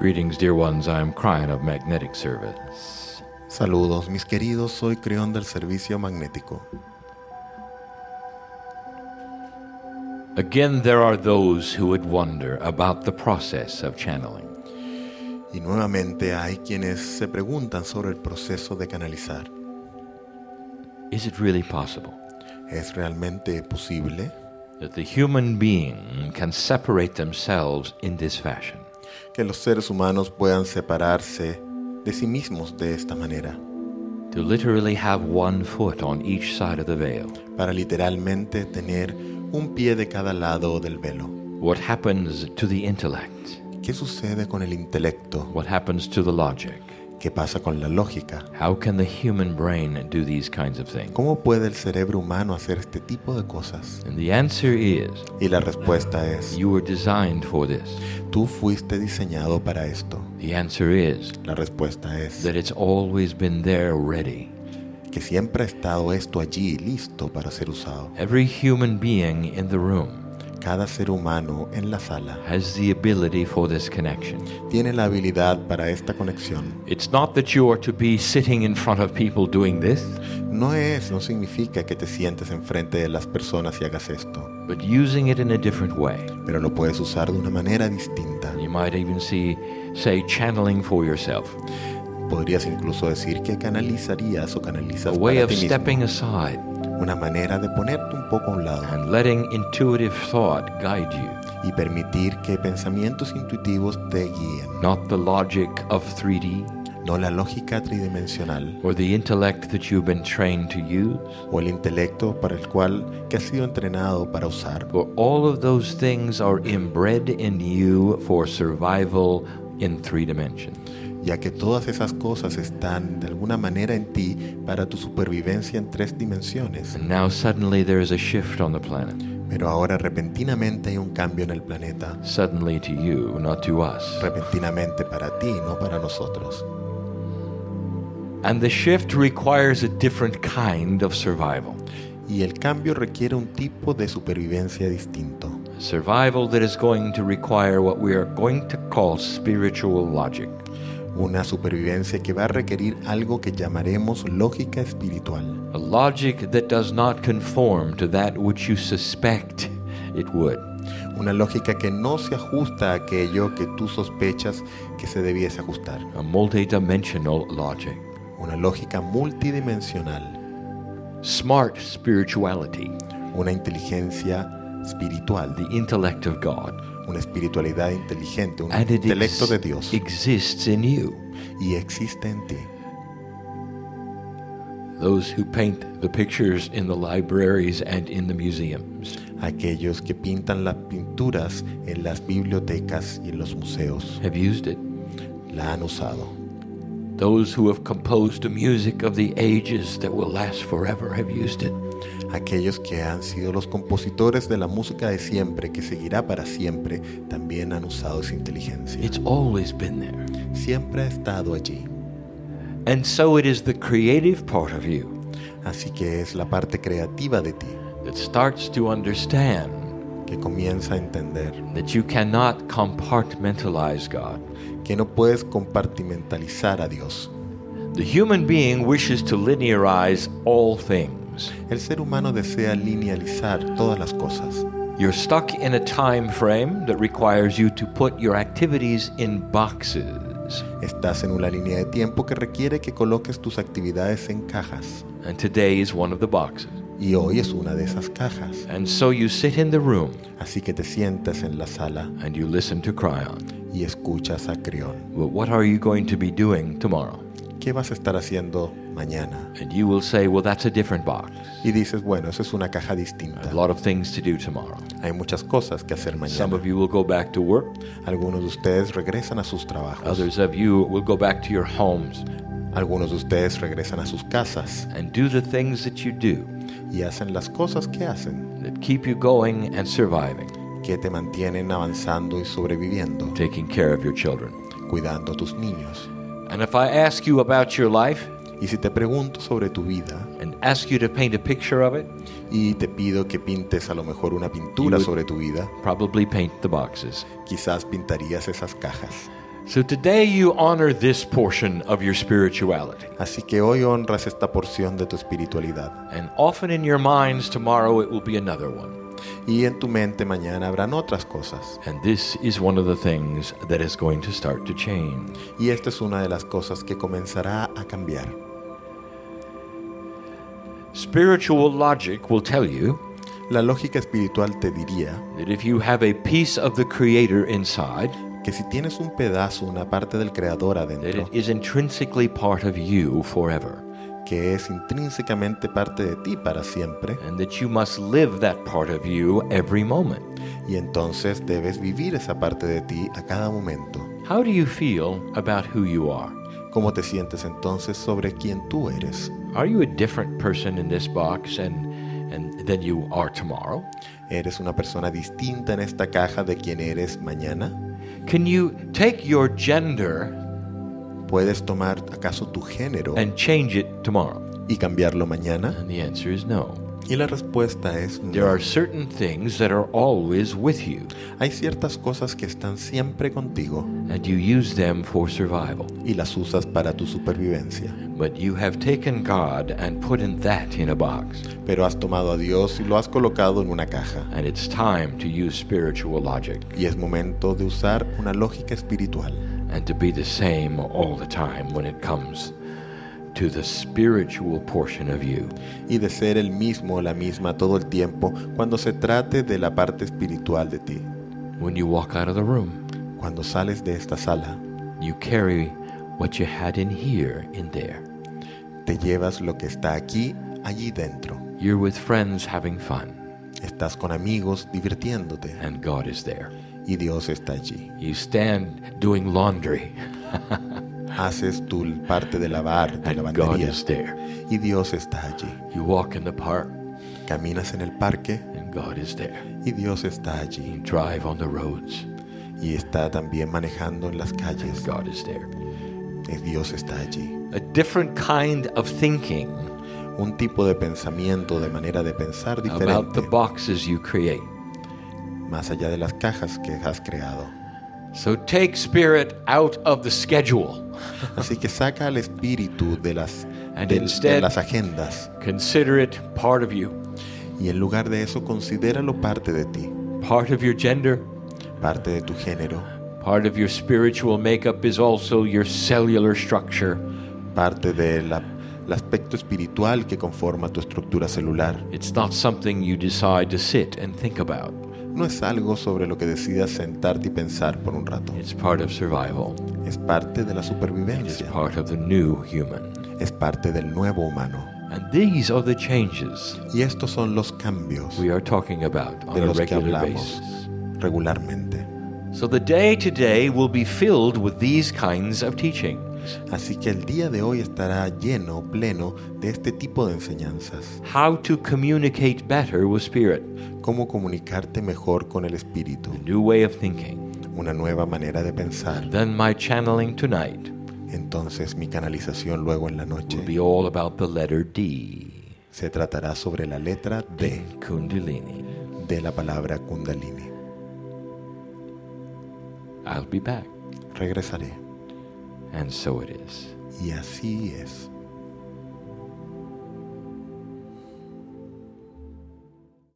Greetings, dear ones. I am Cryon of Magnetic Service. Saludos, mis queridos. Soy Creón del Servicio Magnético. Again, there are those who would wonder about the process of channeling. Y nuevamente hay quienes se preguntan sobre el proceso de canalizar. Is it really possible ¿Es realmente posible that the human being can separate themselves in this fashion? que los seres humanos puedan separarse de sí mismos de esta manera? To literally have one foot on each side of the veil. Para literalmente tener un pie de cada lado del velo. What happens to the intellect? ¿Qué sucede con el intelecto? What happens to the logic? ¿Qué pasa con la lógica? How can the human brain do these kinds of things? ¿Cómo puede el cerebro humano hacer este tipo de cosas? And the answer is, Y la respuesta es, you were designed for this. tú fuiste diseñado para esto. The answer is La respuesta es that it's always been there ready. que siempre ha estado esto allí listo para ser usado. Every human being in the room Cada ser humano en la sala has the ability for this connection. tiene la habilidad para esta conexión. It's not that you are to be sitting in front of people doing this, No significa que te sientes enfrente de las personas y hagas esto, but using it in a different way. pero lo puedes usar de una manera distinta. You might even say channeling for yourself. Podrías incluso decir que canalizarías o A canalizas way para of ti mismo. stepping aside Una manera de ponerte un poco a un lado and letting intuitive thought guide you, y permitir que pensamientos intuitivos te guíen. not the logic of 3D No la lógica tridimensional or the intellect that you've been trained to use. o el intelecto para el cual que has sido entrenado para usar. For all of those things are inbred in you for survival in 3 dimensions. Ya que todas esas cosas están de alguna manera en ti para tu supervivencia en 3 dimensiones. And now suddenly there is a shift on the planet. Pero ahora repentinamente hay un cambio en el planeta. Suddenly to you, not to us. Repentinamente para ti, no para nosotros. And the shift requires a different kind of survival. Y el cambio requiere un tipo de supervivencia distinto. A survival that is going to require what we are going to call spiritual logic. Una supervivencia que va a requerir algo que llamaremos lógica espiritual. A logic that does not conform to that which you suspect it would. Una lógica que no se ajusta a aquello que tú sospechas que se debiese ajustar. A multidimensional logic. Una lógica multidimensional. Smart spirituality. Una inteligencia espiritual. The intellect of God. Una espiritualidad inteligente, un And it intelecto de Dios. exists in you. Y existe en ti. Those who paint the pictures in the libraries and in the museums. Aquellos que pintan las pinturas en las bibliotecas y en los museos Have used it. la han usado. Those who have composed the music of the ages that will last forever have used it. Aquellos que han sido los compositores de la música de siempre, que seguirá para siempre, también han usado esa inteligencia. It's always been there. Siempre ha estado allí. And so it is the creative part of you Así que es la parte creativa de ti that starts to understand que comienza a entender that you cannot compartmentalize God. que no puedes compartimentalizar a Dios. The human being wishes to linearize all things. El ser humano desea linealizar todas las cosas. You're stuck in a time frame that requires you to put your activities in boxes. Estás en una línea de tiempo que requiere que coloques tus actividades en cajas. And today is one of the boxes. Y hoy es una de esas cajas. And so you sit in the room Así que te sientas en la sala and you listen to Cryon. y escuchas a Creón. Well, what are you going to be doing tomorrow? ¿Qué vas a estar haciendo mañana? And you will say, well, that's a different box. Y dices, bueno, eso es una caja A distinta. lot of things to do tomorrow. Hay muchas cosas que hacer Some mañana. of you will go back to work. Algunos de ustedes regresan a sus trabajos. Others of you will go back to your homes Algunos de ustedes regresan a sus casas and do the things that you do y hacen las cosas que hacen, that keep you going and surviving, que te mantienen avanzando y sobreviviendo, taking care of your children. cuidando a tus niños. And if I ask you about your life Y si te pregunto sobre tu vida and ask you to paint a picture of it, y te pido que pintes a lo mejor una pintura You- sobre tu vida, probably paint the boxes. quizás pintarías esas cajas. So today you honor this portion of your spirituality. Así que hoy honras esta porción de tu espiritualidad. And often in your minds, tomorrow it will be another one. Y en tu mente mañana habrán otras cosas. And this is one of the things that is going to start to change. Y esta es una de las cosas que comenzará a cambiar. Spiritual logic will tell you La lógica espiritual te diría that if you have a piece of the Creator inside, que si tienes un pedazo, una parte del Creador that adentro, it is intrinsically part of you forever, que es intrínsecamente parte de ti para siempre, and that you must live that part of you every moment. y entonces debes vivir esa parte de ti a cada momento. How do you feel about who you are? ¿Cómo te sientes entonces sobre quién tú eres? Are you a different person in this box than you are tomorrow? ¿Eres una persona distinta en esta caja de quién eres mañana? Can you take your gender ¿Puedes tomar acaso tu género and change it tomorrow? y cambiarlo mañana? And the answer is no. Y la respuesta es There no. are certain things that are always with you, Hay ciertas cosas que están siempre contigo and you use them for survival. y las usas para tu supervivencia. But you have taken God and put that in a box, Pero has tomado a Dios y lo has colocado en una caja. and it's time to use spiritual logic Y es momento de usar una lógica espiritual and to be the same all the time when it comes to the spiritual portion of you. y de ser el mismo o la misma todo el tiempo cuando se trate de la parte espiritual de ti. When you walk out of the room, Cuando sales de esta sala, you carry what you had in here in there. te llevas lo que está aquí, allí dentro. You're with friends having fun, Estás con amigos divirtiéndote and God is there. y Dios está allí. You stand doing laundry, Haces tu parte de lavar, de and God lavandería is there. y Dios está allí. You walk in the park, Caminas en el parque and God is there. y Dios está allí. You drive on the roads, Y está también manejando en las and calles. God is there. Dios está allí. A different kind of thinking Un tipo de pensamiento, de manera de pensar about diferente, the boxes you create. más allá de las cajas que has creado. So take spirit out of the schedule. Así que saca al espíritu de las, And de instead- las agendas Consider it part of you, y en lugar de eso considéralo parte de ti, part of your gender, parte de tu género, part of your spiritual makeup is also your cellular structure. parte del aspecto espiritual que conforma tu estructura celular. It's not something you decide to sit and think about. No es algo sobre lo que decidas sentarte y pensar por un rato. It's part of survival. Es parte de la It's supervivencia. part of the new human. Es parte del nuevo humano. And these are the changes Y estos son los cambios we are talking about on de a los que regular hablamos basis. regularmente. So the day today will be filled with these kinds of teachings. Así que el día de hoy estará lleno, pleno de este tipo de enseñanzas. How to communicate better with spirit. Cómo comunicarte mejor con el espíritu. A new way of thinking. Una nueva manera de pensar. Then my channeling tonight Entonces mi canalización luego en la noche will be all about the letter D se tratará sobre la letra D in Kundalini. de la palabra Kundalini. I'll be back. Regresaré. And so it is. Y así es.